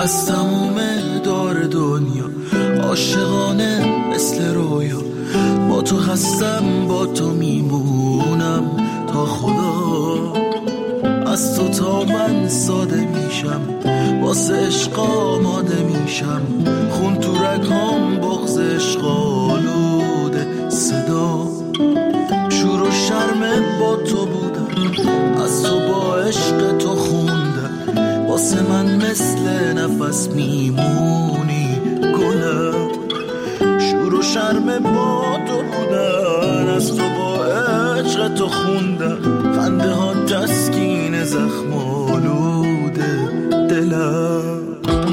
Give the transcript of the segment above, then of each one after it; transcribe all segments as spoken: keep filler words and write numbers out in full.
از تموم دار دنیا عاشقانه مثل رویا، با تو هستم با تو میمونم تا خدا. از تو تا من ساده میشم، واسه عشق آماده میشم، خون تو رگام بغض عشق آلوده صدا. شور و شرم با تو بودم، از تو با عشق تو خوندم، واسه من مثل نفس میمونی گلم. شور و شرم با تو بودن، از تو با عشق تو خوندم، خنده ها تسکین زخم آلوده دلم.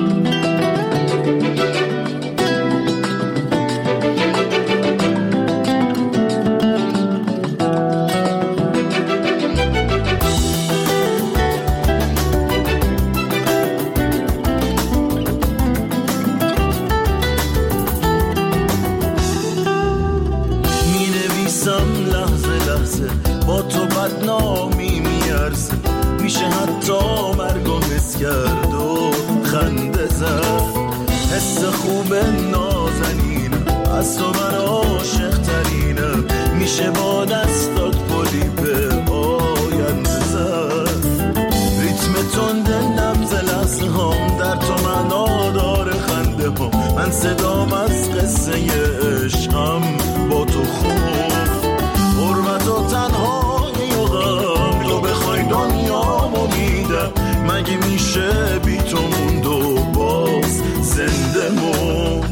با تو بدنامی میارزه، میشه حتی مرگو حس کرد و خنده زد. حس خوب نازنینم، از تو من عاشق ترینم، میشه با دستات پلی به آینده زد. ریتم تند نبض لحظه هم در تو معنا داره خنده هم، من صدام از قصه عشقم با تو خون. حرمت و تنهایی و غم، تو بخوای دنیامو میدم، مگه میشه بی تو موند و باز زنده موند.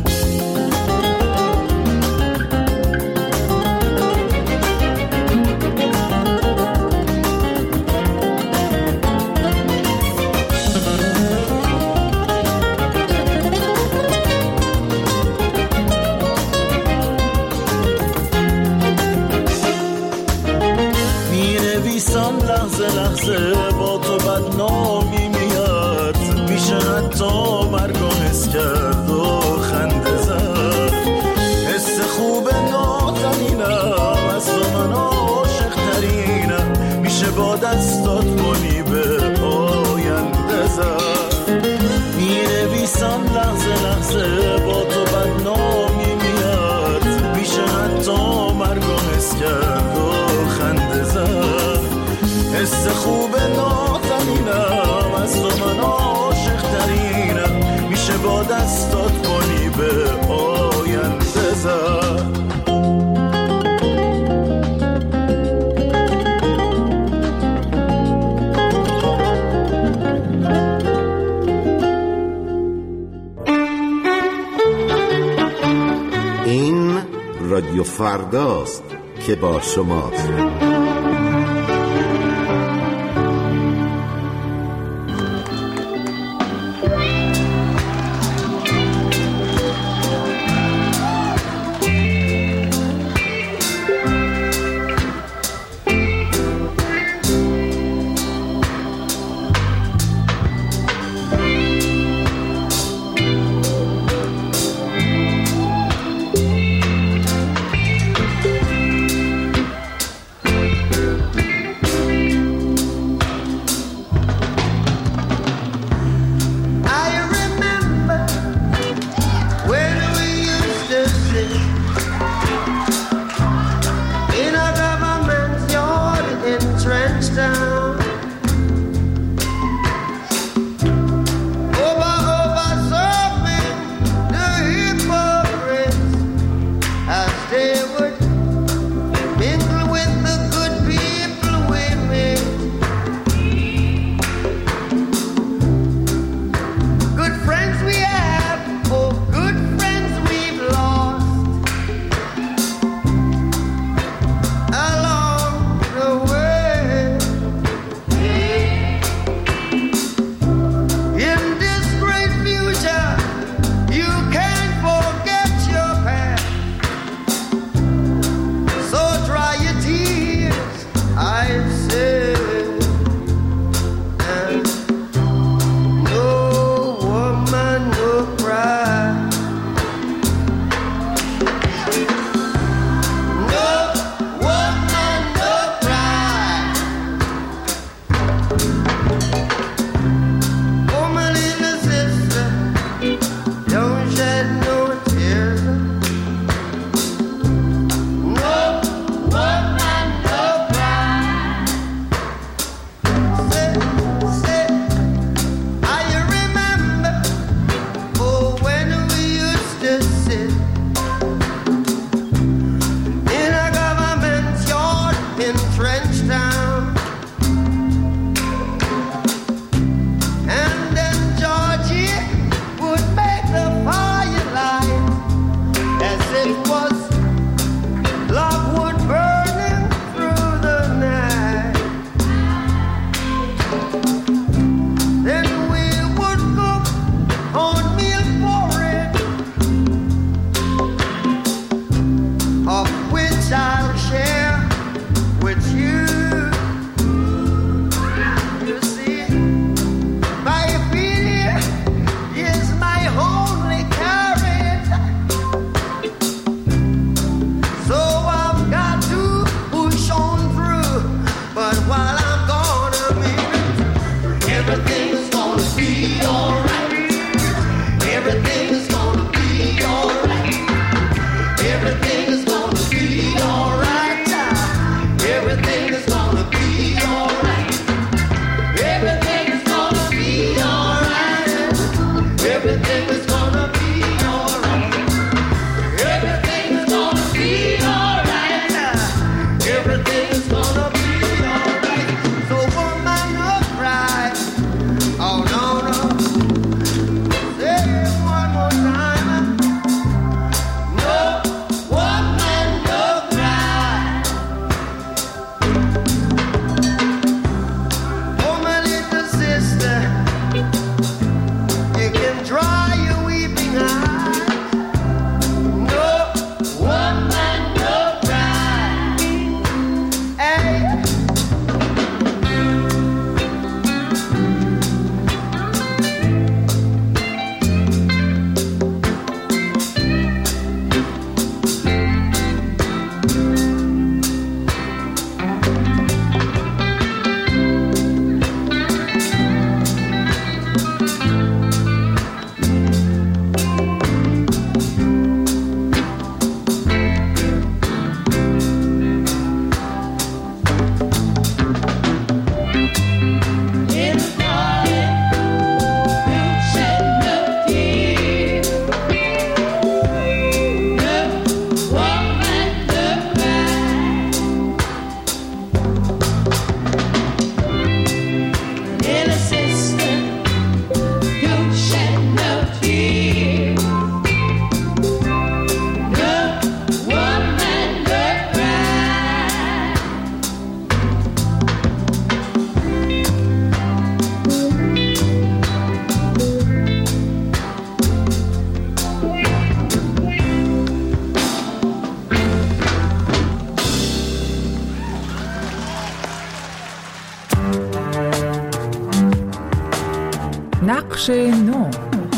لحظه لحظه با تو بدنامی میاد، میشه حتی مرگو حس کرد و خنده زد. حس خوب نازنینم، از تو من عاشق ترینم، میشه با دستات گلی به آینده زد. مینویسم لحظه لحظه با تو بدنامی میاد، میشه حتی مرگو حس کرد و خنده زد. حس خوب نازنینم، از تو من عاشق ترینم، میشه با دستات گلی به آینده زد. این رادیو فرداست که با شماست. نقش نو.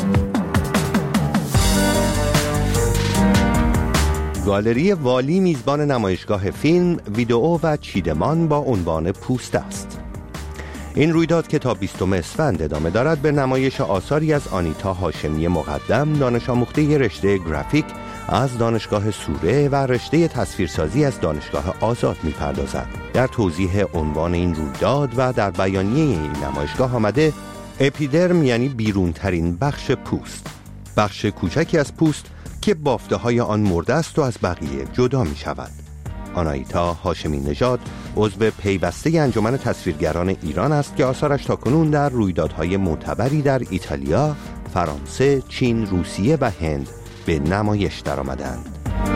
گالری والی میزبان نمایشگاه فیلم، ویدئو و چیدمان با عنوان پوست است. این رویداد که تا بیستم اسفند ادامه دارد به نمایش آثاری از آنیتا هاشمی مقدم، دانش آموخته رشته گرافیک از دانشگاه سوره و رشته تصویرسازی از دانشگاه آزاد می‌پردازد. در توضیح عنوان این رویداد و در بیانیه این نمایشگاه آمده اپیدرم یعنی بیرونترین بخش پوست، بخش کوچکی از پوست که بافته های آن مرده است و از بقیه جدا می شود. آنایتا هاشمی نژاد عضو پیوسته انجمن تصویرگران ایران است که آثارش تاکنون در رویدادهای معتبری در ایتالیا، فرانسه، چین، روسیه و هند به نمایش درآمدند.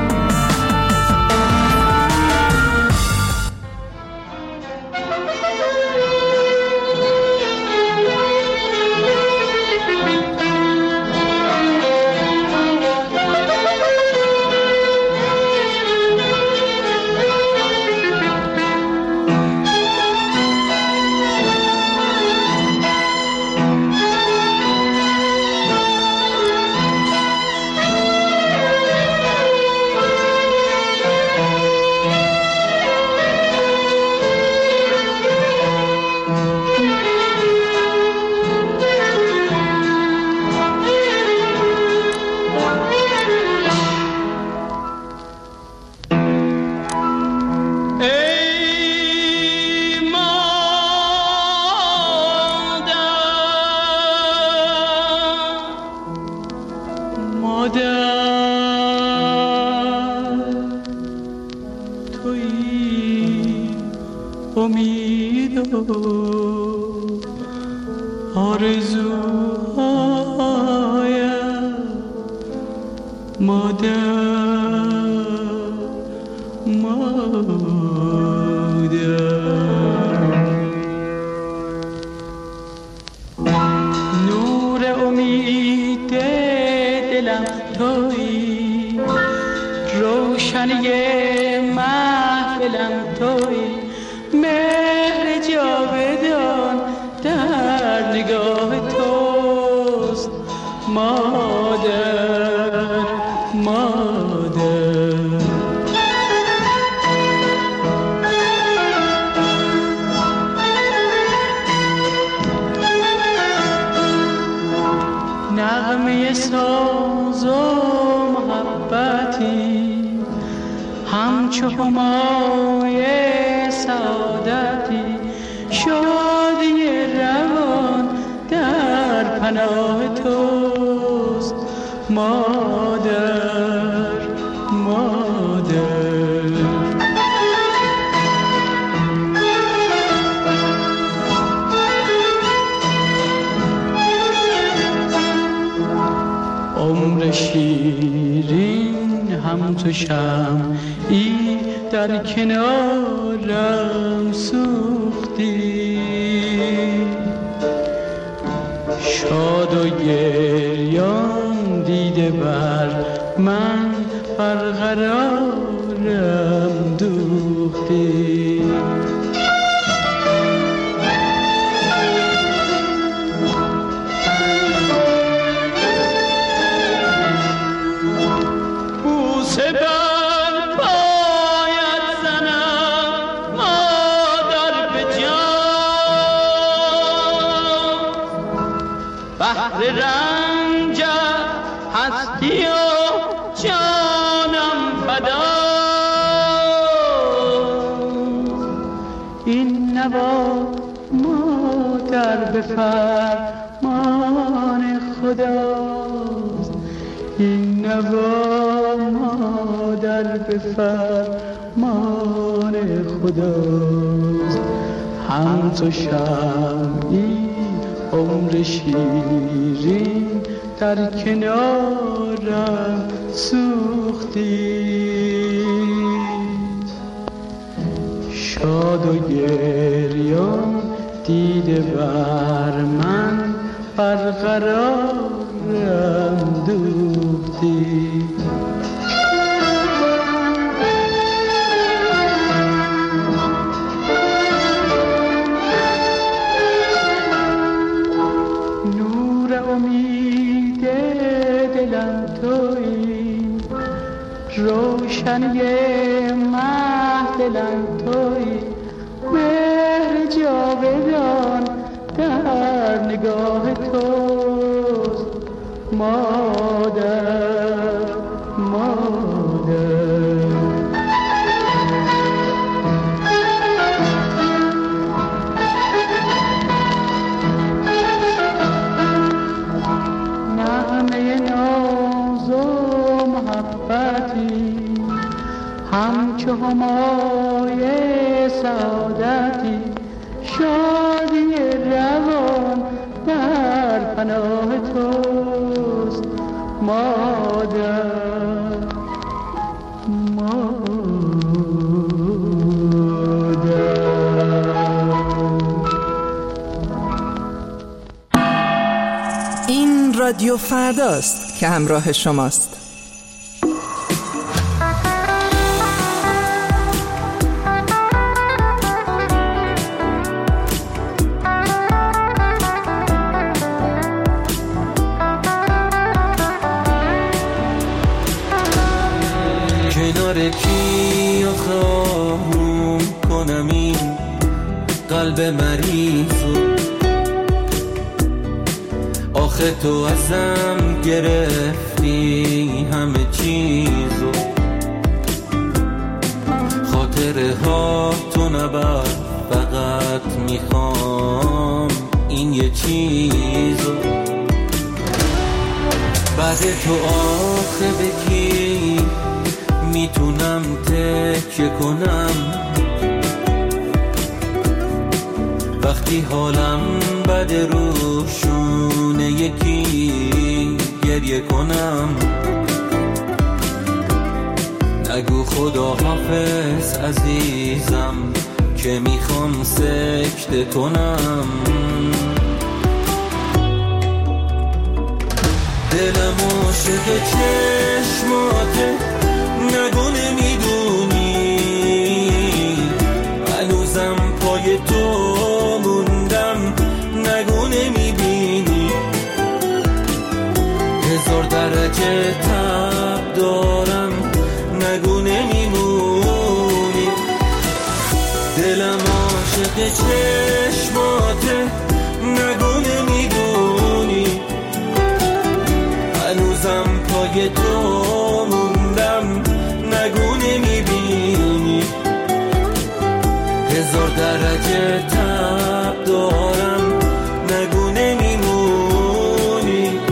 شیرین هم تو شمعی در کنارم سوختی، شاد و گریان دیده بر من برقرارم دوختی. رنج هستی و جانم فدا، این نوا مادر به فرمان خداست، این نوا مادر به فرمان خداست. هم تو شمعی عمر شیرین در کنارم سوختی، شاد و گریان دیده بر من برقرارم دوختی. نور امید دلم تویی، روشنی مه دلم تویی، مهر جاودان در نگاه توست مادر مادر. نغمه ناز و محبتی همچو همای سعادتی، شادی روان در پناه توست مادر مادر. این رادیو فرداست که همراه شماست. کنار کی آخوم کنم این قلب مریضو، آخه تو ازم گرفتی همه چیزو، خاطره ها تو نبر، فقط میخوام این یه چیزو. بعد تو آخه بکی میتونم تکیه کنم، وقتی حالم بده روشون یکی گریه کنم. نگو خدا حافظ عزیزم که میخوام سکته کنم. دلم عاشق چشماته، نگو نمیدونی هنوزم پای تو موندم، نگو نمیبینی هزار درجه تب دارم، نگو نمیمونی. دلم عاشق چشماته، نگو نمیدونی هنوزم پای تو موندم، نگو نمیبینی هزار درجه تب دارم، نگو نمیمونی.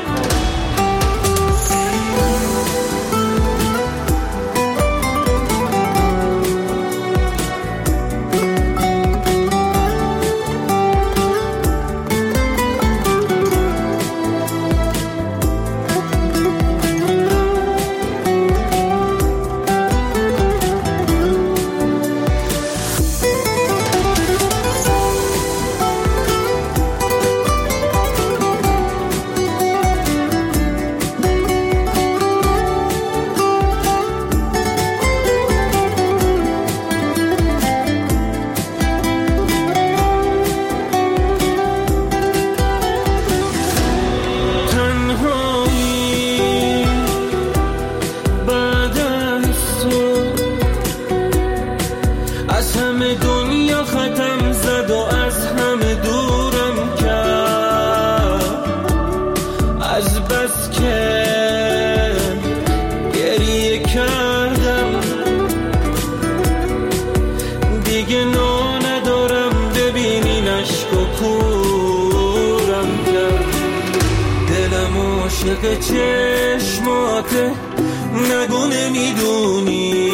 عاشق چشماته، نگو نمیدونی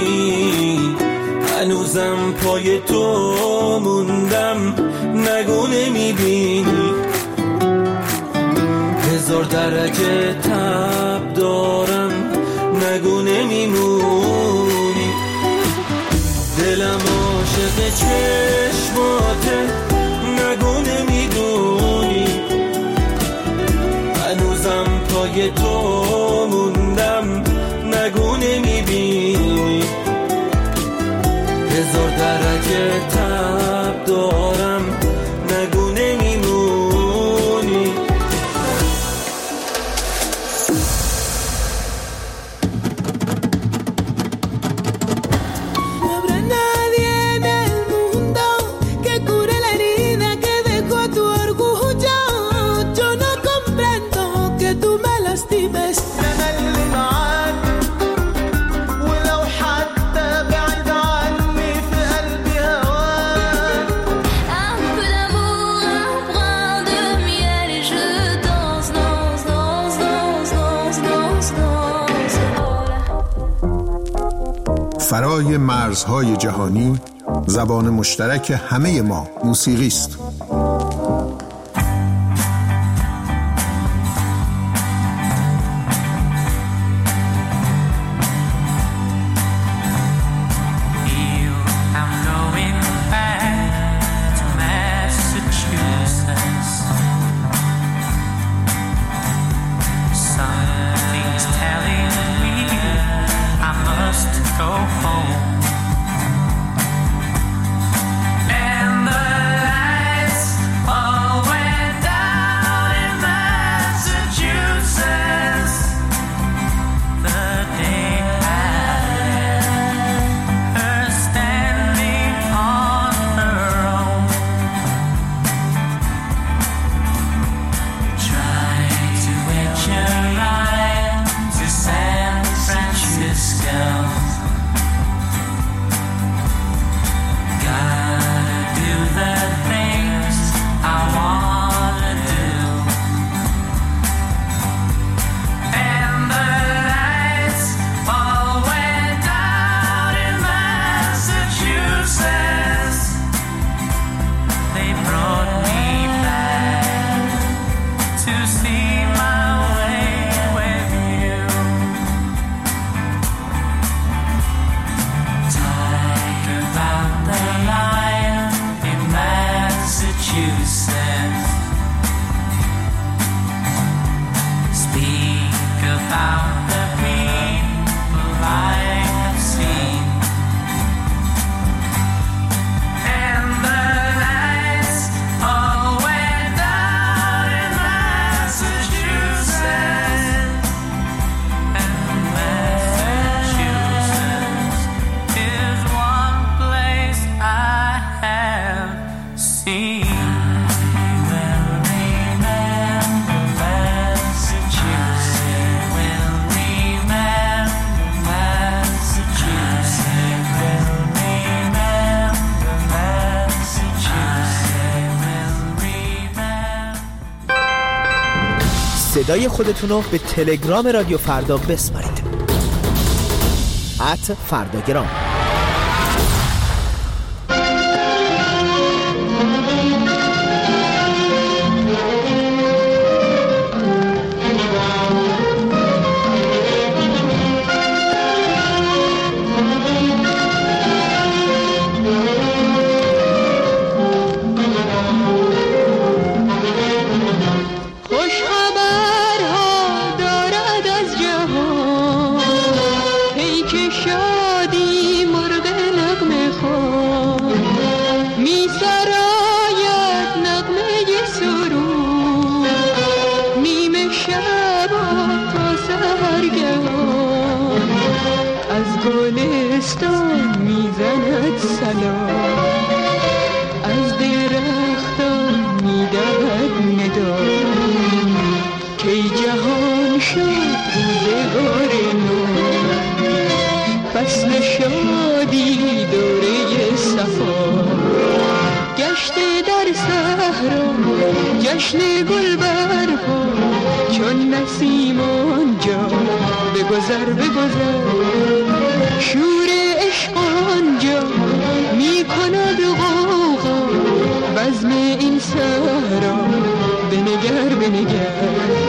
هنوزم پای تو موندم، نگو نمیبینی هزار درجه تب دارم، نگو نمیمونی. دلم عاشق چشماته، نگو نمیدونی هنوزم پای تو موندم، نگو نمیبینی هزار درجه تب دارم، نگو نمیمونی. فرای مرزهای جهانی زبان مشترک همه ما موسیقی است. صدای خودتون رو به تلگرام رادیو فردا بسپارید. ات فرداگرام. فصل شادی دوره صفا گشته در صحرا جشن گل برپا چون نسیم آنجا بگذر بگذر شور عشق آنجا می کند غوغا بزم این صحرا بنگر بنگر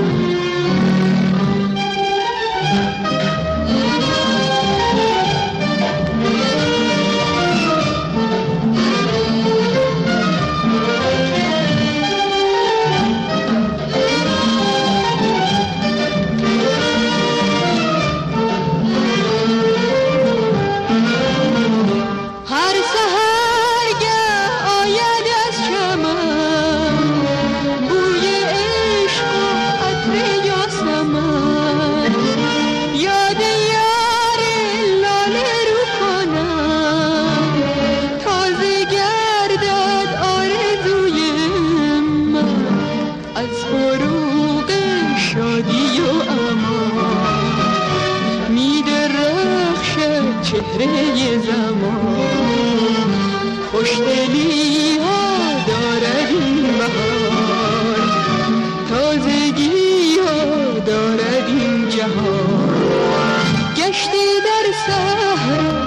چهره زمان خوشدلی ها دارد این بهار تازگی ها دارد این جهان گشته در صحرا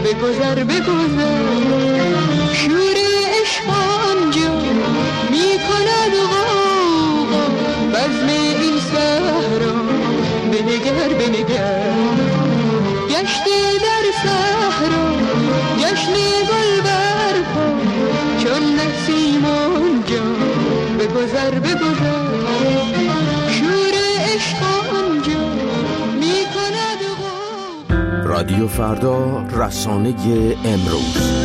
بگذر بگذر شور عشق آنجا می کند غوغا بزم این صحرا بنگر بنگر گشته در صحرا جشن گل برپا چون نسیم آنجا بگذر بگذر شور عشق آنجا می کند غوغا. رادیو فردا، رسانه امروز.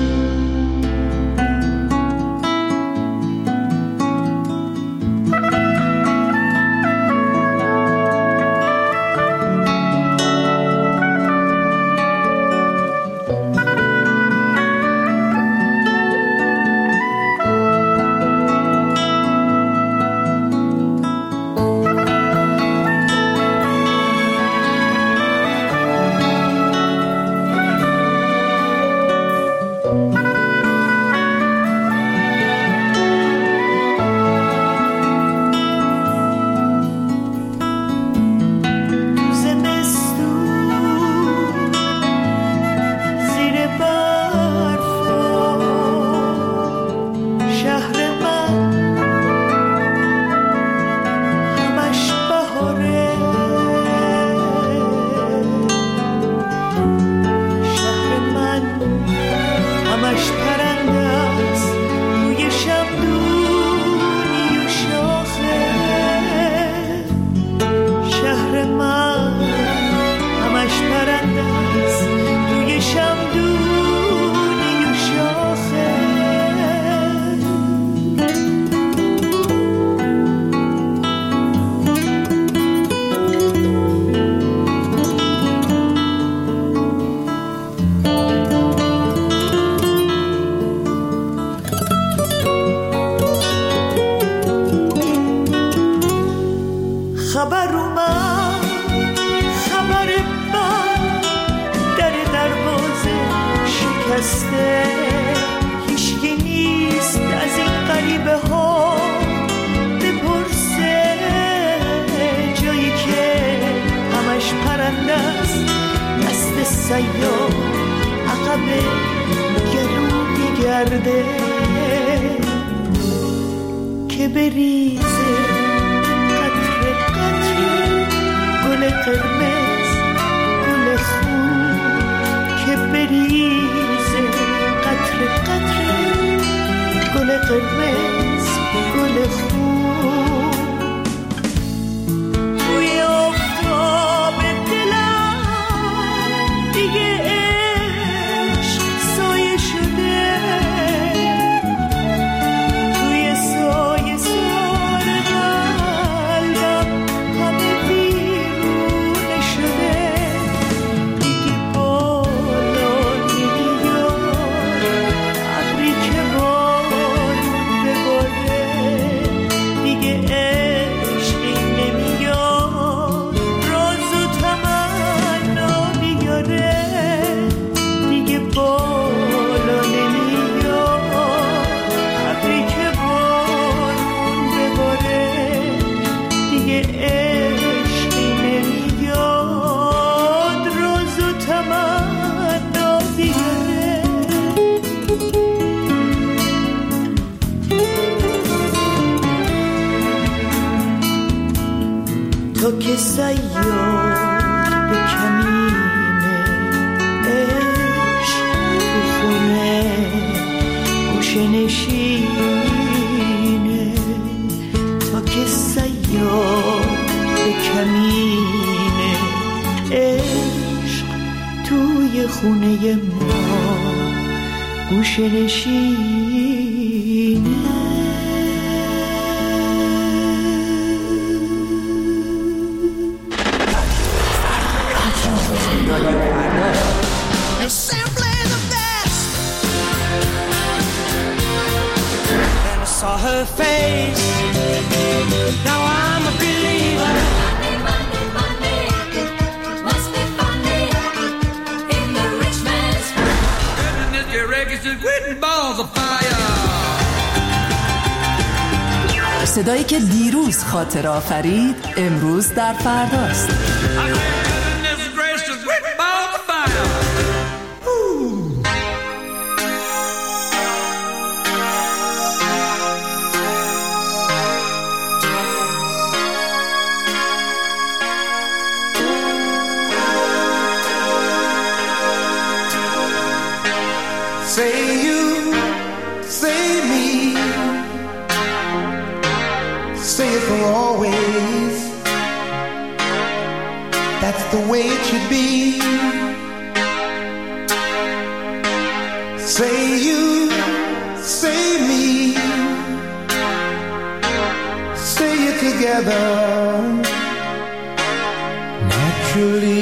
که بریزه قطره قطره گل قرمز گل خون که بریزه قطره قطره گل قرمز گل خون توی آفتاب دلم دیگه عشق سایه شده توی سایه سار قلبم همه بیرونه شده دیگه بالا نمیاد ابری که بارون بباره دیگه عشقی نمیاد راز و تمنا بیاره دیگه بالا نمیاد ابری که بارون بباره دیگه عشقی نمیاد راز و تمنا بیاره تو که صیاد به کمینه عشق تو خونه گوشه نشینه تو که صیاد به کمینه عشق توی خونه ما گوشه نشینه You're simply the best. And I saw her face. Now I'm a believer. Monday, Monday, Monday, must be funny in the rich man's And this your reggae is written balls of fire. صدایی که دیروز خاطره آفرید امروز در فرداست. And this grace is written balls of fire. Ooh. Say you, say me, say it for always. That's the way it should be. Say you, say me, say it together naturally.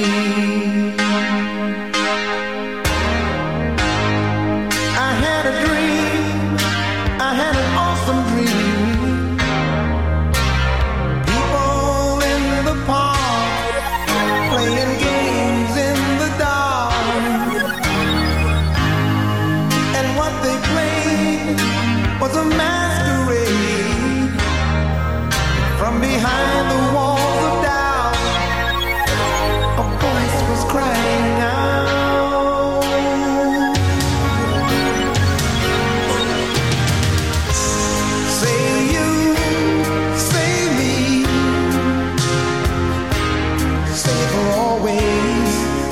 I had a dream, I had an awesome dream. People in the park playing games in the dark, and what they played was a masquerade. From behind the walls of doubt, a voice was crying out. Say you, say me, say it for always.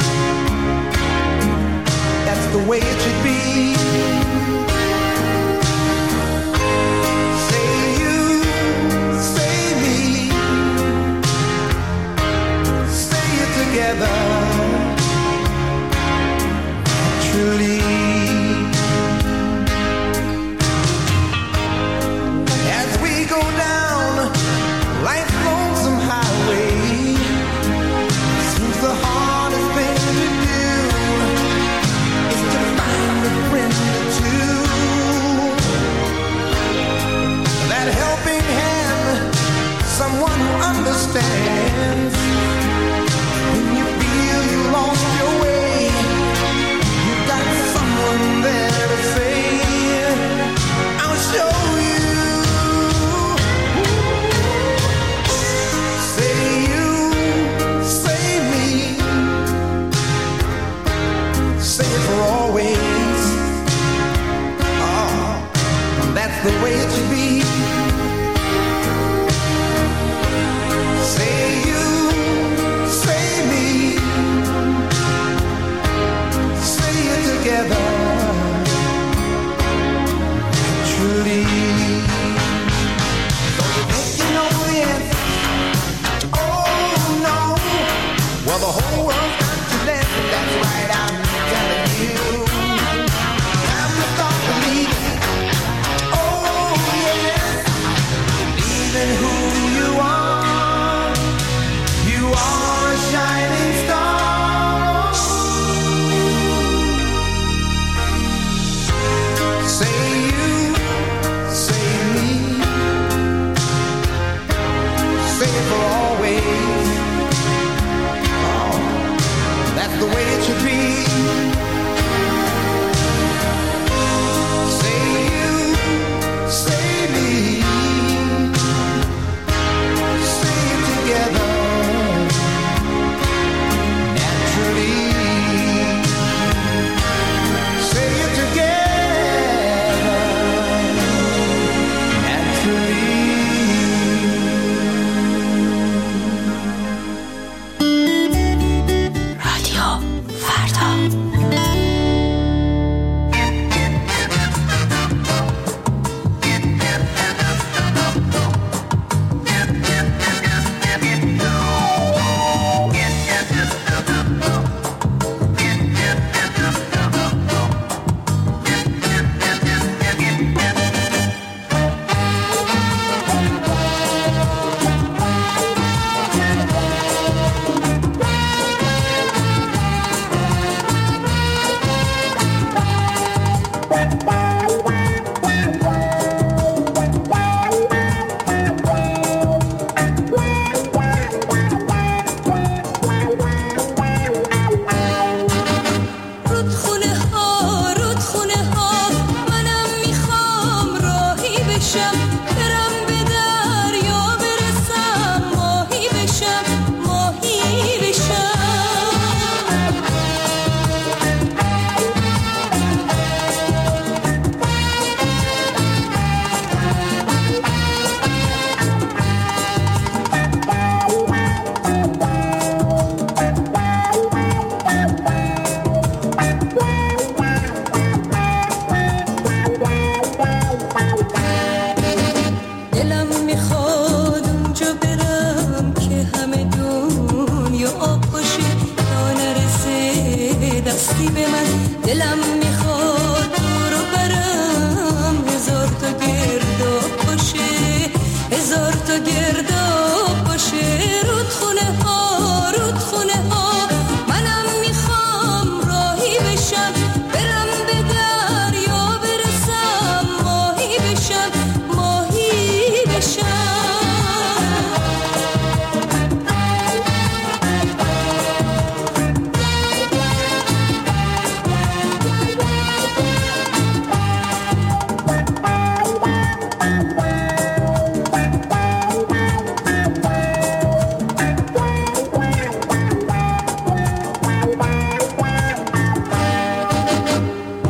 That's the way it should be. Say you, say me, say it together naturally. As we go down life's lonesome highway, seems the hardest thing to do is to find a friend or two. That helping hand, someone who understands. When you feel you lost your way, you got someone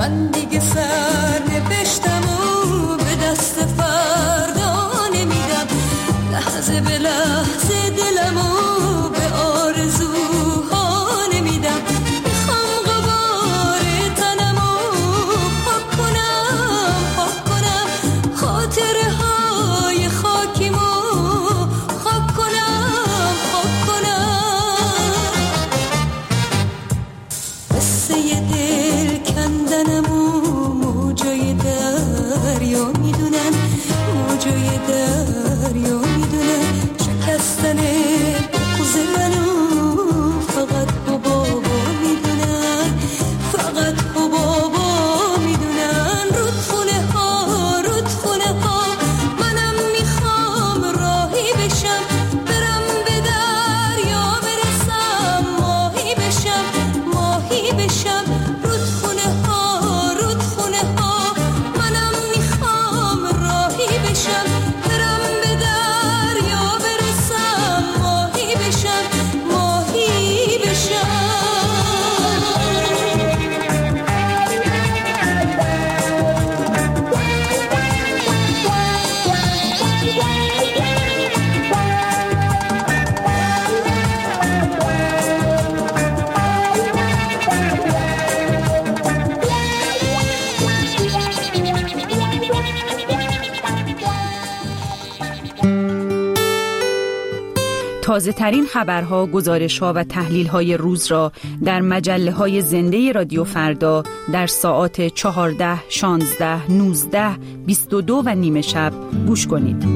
من دیگه سر نوشتم و به دست فردا نمیدم، لحظه به لحظه دلمو به آرزوها نمیدم. میخوام غبار تنمو پاک کنم پاک کنم، خاطره های خاکیمو خاک کنم خاک کنم. قصه دل کندنمو موجای دریا میدونن، موجای دریا میدونن، شکستن بغض منو فقط بابا میدونن، فقط بابا میدونن. رودخونه ها رودخونه ها منم میخوام راهی بشم، برم به دریا برسم، ماهی بشم ماهی بشم. رودخونه ها رودخونه ها منم میخوام راهی بشم، برم به دریا برسم، ماهی بشم ماهی بشم. تازه ترین خبرها، گزارش‌ها و تحلیل‌های روز را در مجله‌های زنده رادیو فردا در ساعات چهارده، شانزده، نوزده، بیست و دو و نیمه شب گوش کنید.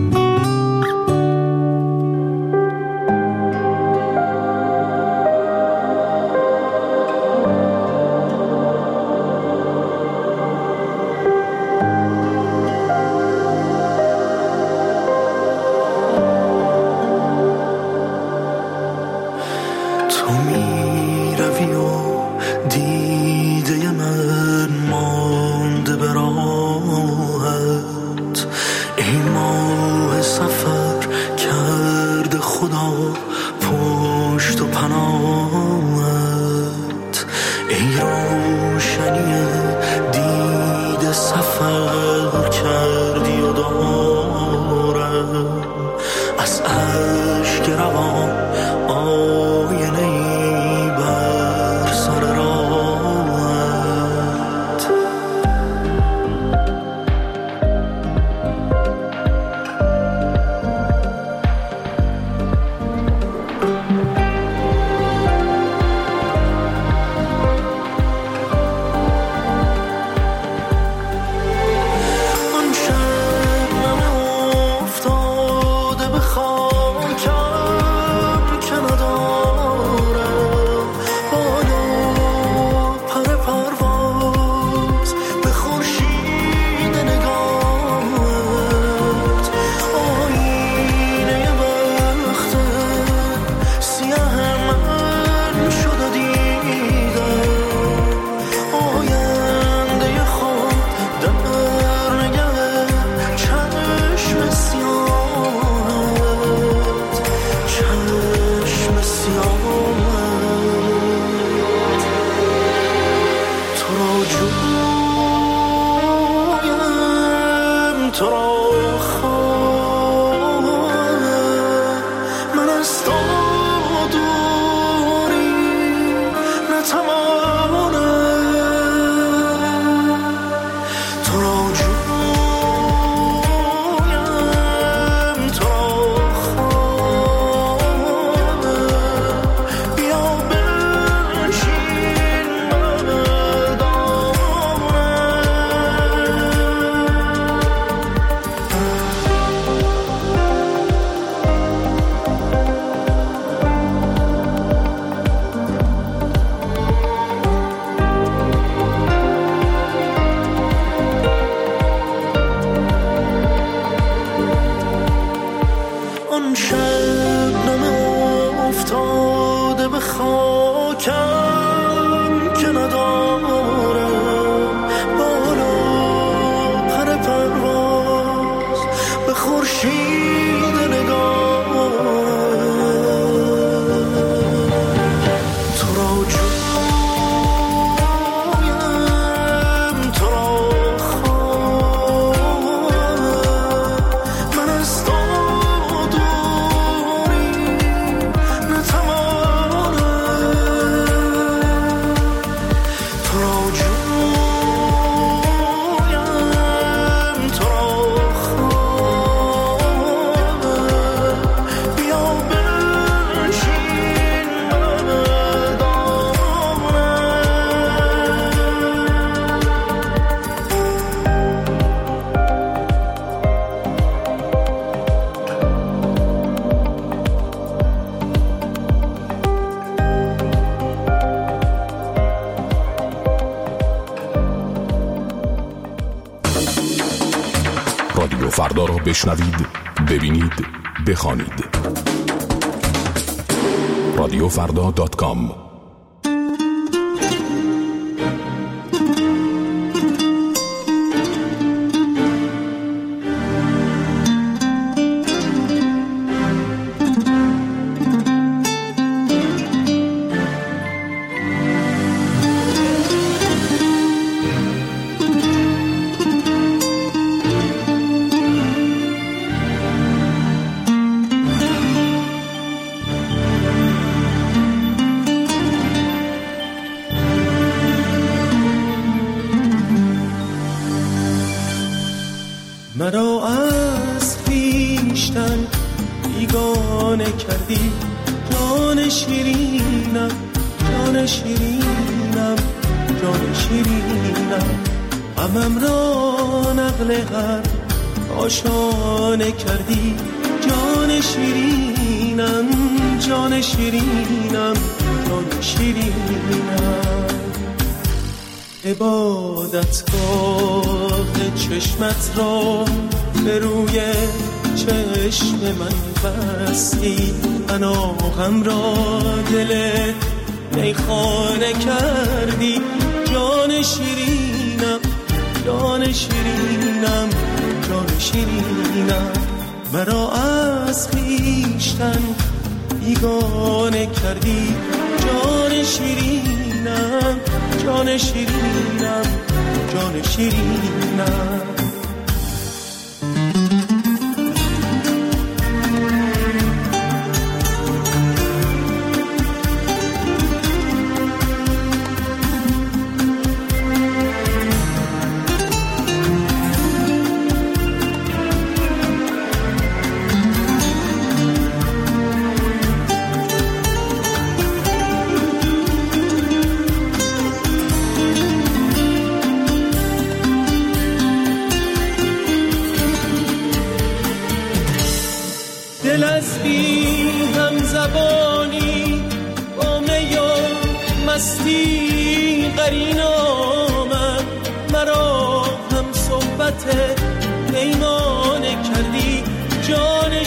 رادیو فردا را بشنوید، ببینید، بخوانید. رادیو فردا دات کام. مرا از خویشتن بیگانه کردی، جان شیرینم، جان شیرینم، جان شیرینم. غمم را نقل هر آشانه کردی، جان شیرینم، جان شیرینم، جان شیرینم. عبادتگاه چشمت را به روی چشم من بستی، پناهم را دل میخانه کردی، جان شیرینم، جان شیرینم، جان شیرینم. مرا از خویشتن بیگانه کردی، جان شیرینم، جان شیرینم، جان شیرینم. دل از بی هم زبانی با می و مستی قرین آمد، مرا هم صحبت پیمانه کردی، جان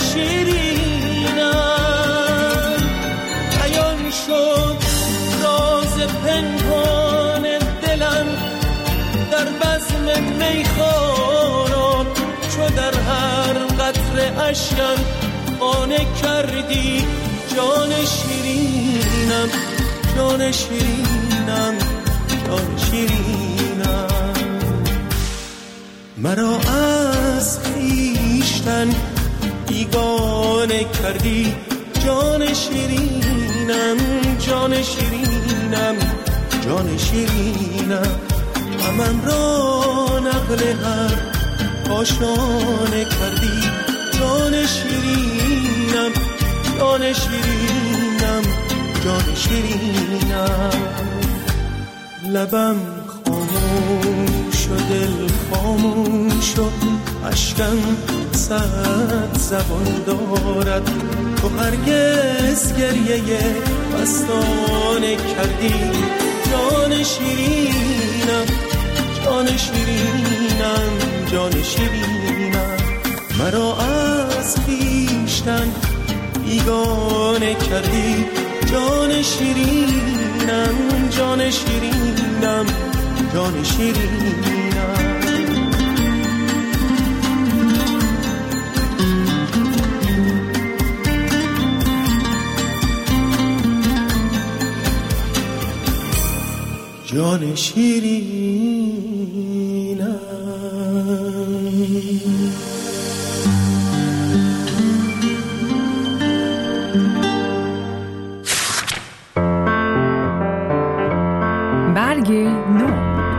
شیرینم. عیان شد راز پنهان دلم در بزم میخواران، چو در هر قطره اشکم خانه کردی، جان شیرینم، جان شیرینم، جان شیرینم. مرا از خویشتن بیگانه کردی، جان شیرینم، جان شیرینم، جان شیرینم. غمم را نقل هر آشانه کردی، جان شیرینم، جان شیرینم، جان شیرینم. لبم خاموش و دل خاموش و اشکم صد زبان دارد، تو هرگز گریه مستانه کردی، جان شیرینم، جان شیرینم، جان شیرینم. مرا از خویشتن بیگانه کردی، جان شیرینم، جان شیرینم، جان شیرینم. جان شیرینم. برگ نو.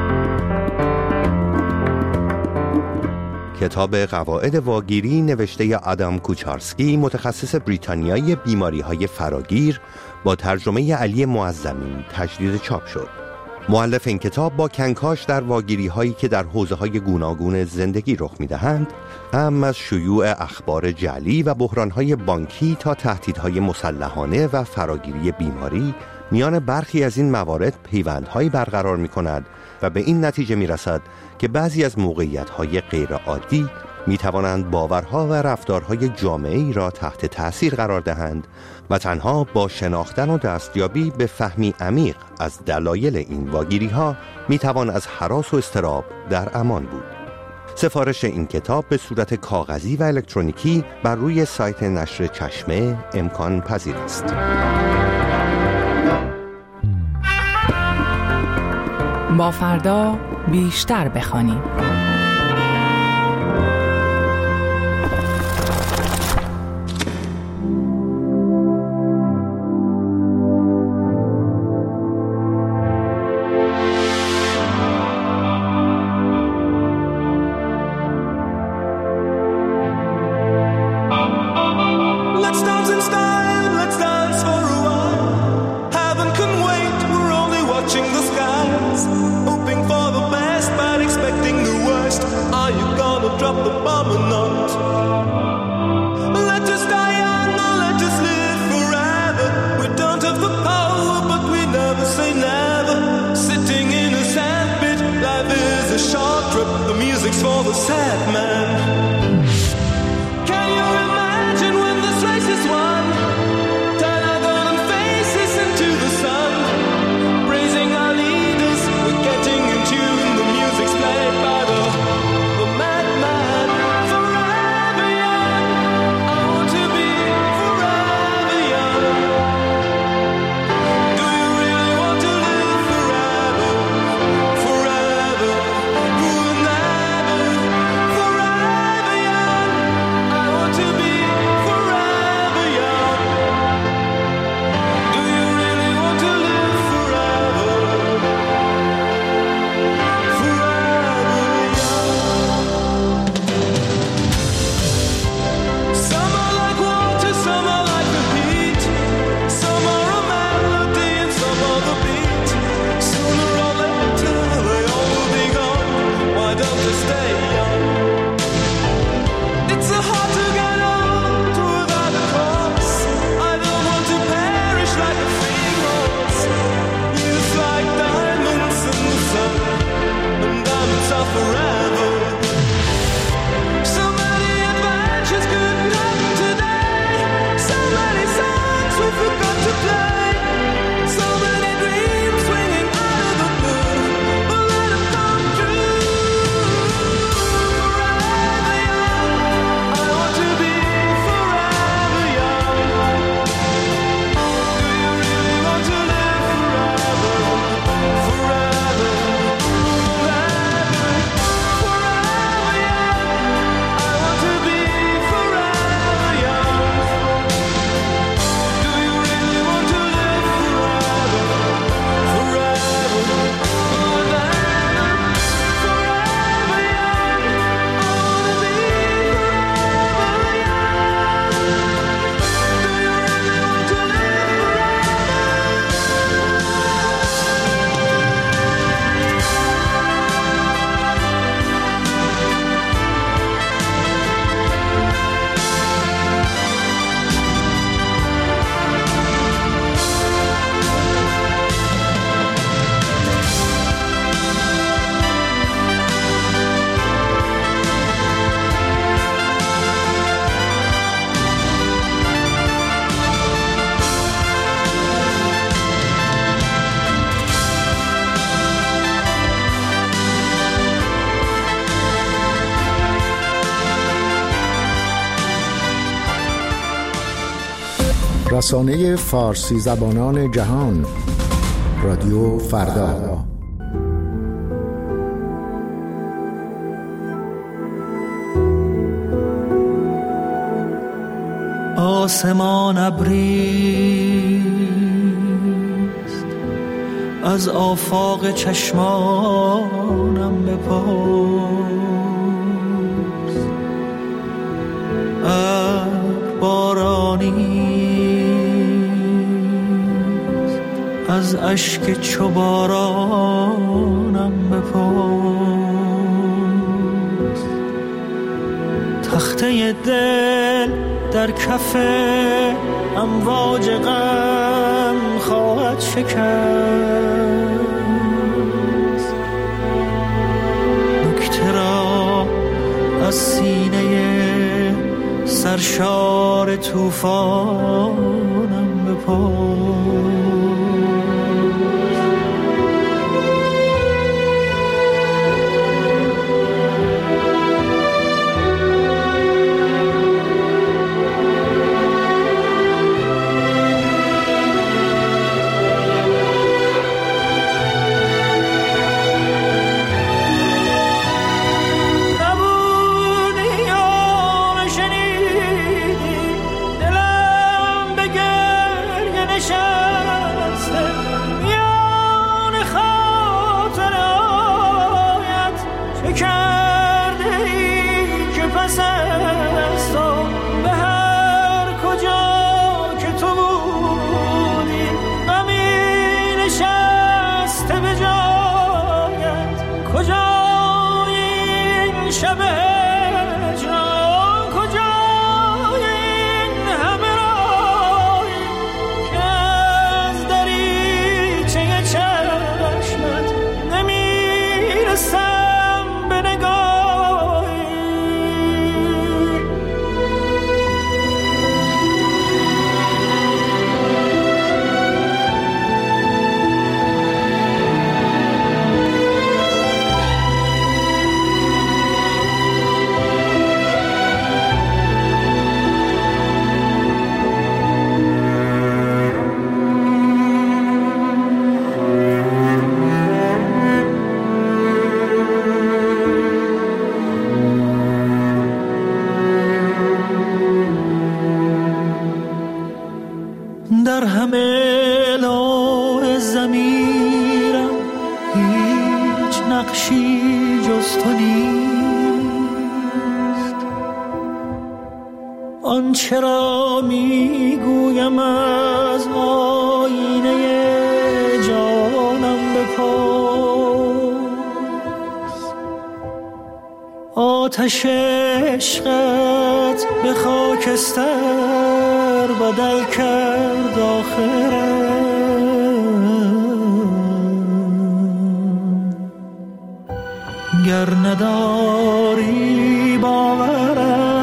کتاب قواعد واگیری نوشته آدام کوچارسکی، متخصص بریتانیایی بیماری‌های فراگیر، با ترجمه علی معظمی تجدید چاپ شد. مؤلف این کتاب با کنکاش در واگیری‌هایی که در حوزه‌های گوناگون زندگی رخ می‌دهند، هم از شیوع اخبار جعلی و بحران‌های بانکی تا تهدیدهای مسلحانه و فراگیری بیماری، میان برخی از این موارد پیوندهایی برقرار می‌کند و به این نتیجه می‌رسد که بعضی از موقعیت‌های غیرعادی می توانند باورها و رفتارهای جامعه‌ای را تحت تأثیر قرار دهند و تنها با شناختن و دستیابی به فهمی عمیق از دلایل این واگیری‌ها می توان از هراس و اضطراب در امان بود. سفارش این کتاب به صورت کاغذی و الکترونیکی بر روی سایت نشر چشمه امکان پذیر است. با فردا بیشتر بخوانیم. رسانه فارسی زبانان جهان، رادیو فردا. آسمان ابریست، از آفاق چشمانم بپرس. ابر بارانی از اشک چو بارانم بپرس. تخته دل در کف امواج غم خواهد شکست. نکته را از سینه بار توفانم بپرس. در همه لوح ضمیرم هیچ نقشی جز تو نیست. آنچه را میگویم از آینه جانم بپرس. آتش عشقت به خاکستر بدل کرد آخرم. گر نداری باورم